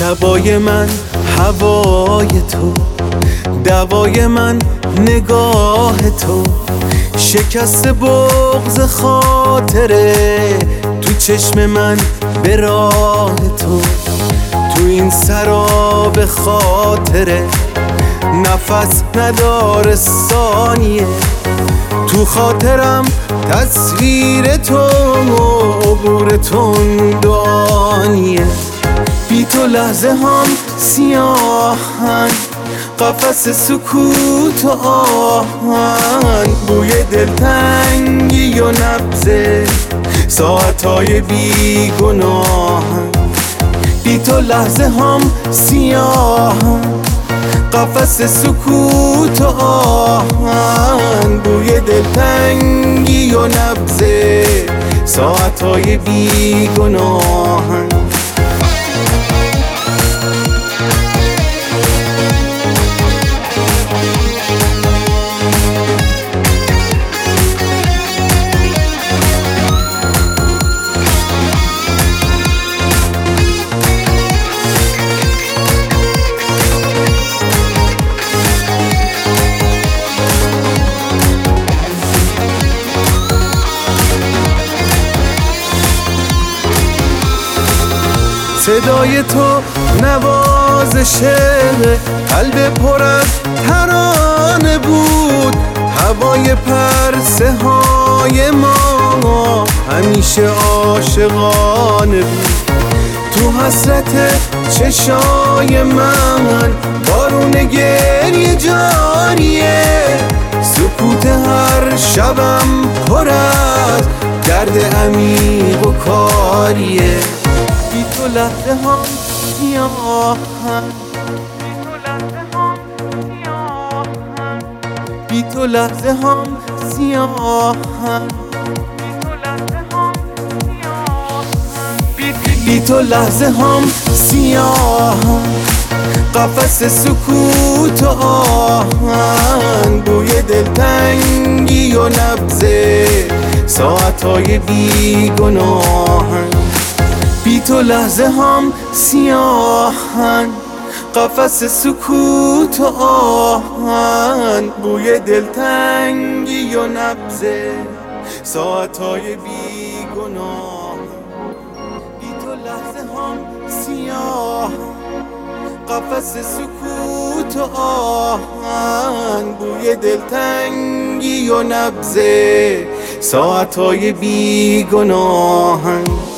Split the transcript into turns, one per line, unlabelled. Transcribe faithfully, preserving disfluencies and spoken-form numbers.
شبای من هوای تو، دوای من نگاه تو، شکست بغض خاطره تو چشم من به راه تو. تو این سراب خاطره نفس نداره ثانیه، تو خاطرم تصویر تو عبور تندانیه. بی تو لحظه هم سیاهن، قفس سکوت و آهن، بوی دلتنگی و نبضه ساعتهای بی گناهن. بی تو لحظه هم سیاهن، قفس سکوت و آهن، بوی دلتنگی و نبضه ساعتهای بی گناهن. صدای تو نوازشه، قلب پر از ترانه بود، هوای پرسه های ما همیشه عاشقانه بود. تو حسرت چشای من بارون گریه جاریه، سکوت هر شبم پر از درد عمیق و کاریه. بی تو لحظه هم سیاهن، بی تو لحظه هم سیاهن، بی تو لحظه هم سیاهن، قفس سکوت و آهن، بوی دلتنگی و نبضه ساعتهای بی گناهن. بی تو لحظه هم سیاهن، قفس سکوت و آهن، بوی دلتنگی و نبضه ساعتهای بی گناهن. بی تو لحظه هم سیاهن، قفس سکوت و آهن، بوی دلتنگی و نبضه ساعتهای بی گناهن.